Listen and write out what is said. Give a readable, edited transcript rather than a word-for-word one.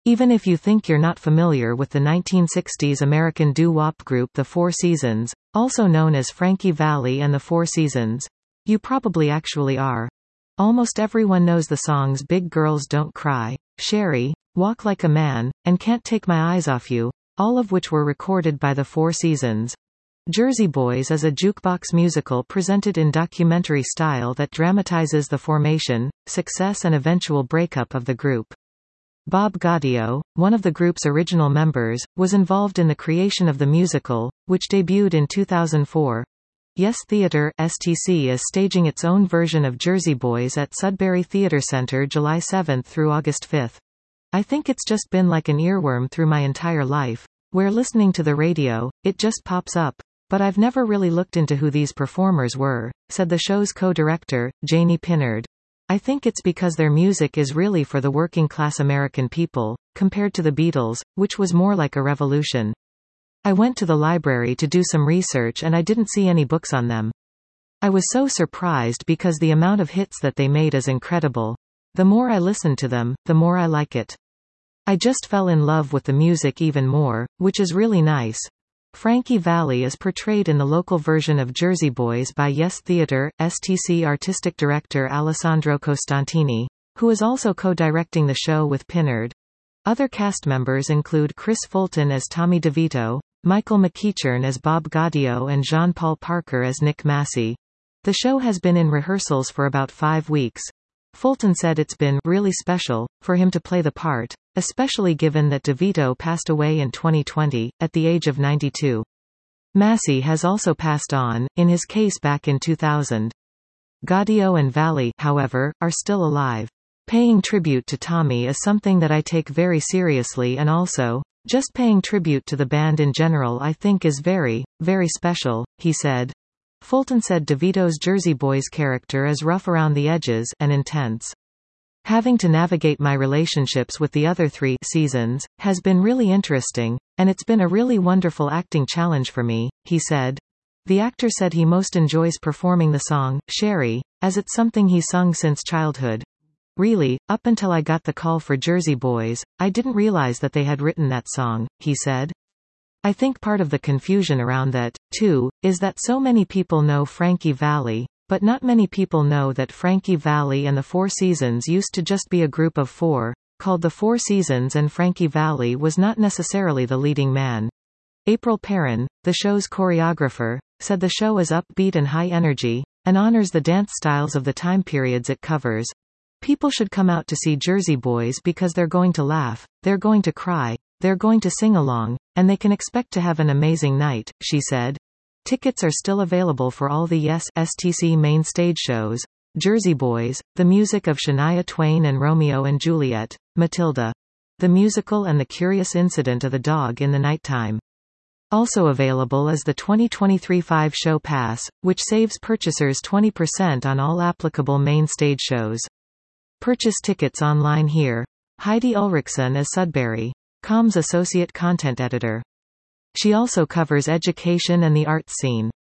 Even if you think you're not familiar with the 1960s American doo-wop group The Four Seasons, also known as Frankie Valli and the Four Seasons, you probably actually are. Almost everyone knows the songs Big Girls Don't Cry, Sherry, Walk Like a Man, and Can't Take My Eyes Off You, all of which were recorded by the Four Seasons. Jersey Boys is a jukebox musical presented in documentary style that dramatizes the formation, success and eventual breakup of the group. Bob Gaudio, one of the group's original members, was involved in the creation of the musical, which debuted in 2004. Yes Theatre (STC) is staging its own version of Jersey Boys at Sudbury Theatre Centre July 7 through August 5. I think it's just been like an earworm through my entire life, where listening to the radio, it just pops up. But I've never really looked into who these performers were, said the show's co-director, Janie Pinnard. I think it's because their music is really for the working-class American people, compared to the Beatles, which was more like a revolution. I went to the library to do some research and I didn't see any books on them. I was so surprised because the amount of hits that they made is incredible. The more I listen to them, the more I like it. I just fell in love with the music even more, which is really nice. Frankie Valli is portrayed in the local version of Jersey Boys by Yes Theatre, STC artistic director Alessandro Costantini, who is also co-directing the show with Pinnard. Other cast members include Chris Fulton as Tommy DeVito, Michael McEachern as Bob Gaudio and Jean-Paul Parker as Nick Massey. The show has been in rehearsals for about 5 weeks. Fulton said it's been really special for him to play the part, especially given that DeVito passed away in 2020, at the age of 92. Massey has also passed on, in his case back in 2000. Gaudio and Valli, however, are still alive. Paying tribute to Tommy is something that I take very seriously, and also, just paying tribute to the band in general I think is very, very special, he said. Fulton said DeVito's Jersey Boys character is rough around the edges and intense. Having to navigate my relationships with the other 3 seasons has been really interesting, and it's been a really wonderful acting challenge for me, he said. The actor said he most enjoys performing the song, Sherry, as it's something he's sung since childhood. Really, up until I got the call for Jersey Boys, I didn't realize that they had written that song, he said. I think part of the confusion around that, too, is that so many people know Frankie Valli, but not many people know that Frankie Valli and the Four Seasons used to just be a group of 4, called the Four Seasons, and Frankie Valli was not necessarily the leading man. April Perrin, the show's choreographer, said the show is upbeat and high energy, and honors the dance styles of the time periods it covers. People should come out to see Jersey Boys because they're going to laugh, they're going to cry, they're going to sing along, and they can expect to have an amazing night, she said. Tickets are still available for all the Yes STC main stage shows, Jersey Boys, the music of Shania Twain and Romeo and Juliet, Matilda, the musical, and The Curious Incident of the Dog in the Nighttime. Also available is the 2023 5-show pass, which saves purchasers 20% on all applicable main stage shows. Purchase tickets online here. Heidi Ulrichsen is Sudbury.com's associate content editor. She also covers education and the arts scene.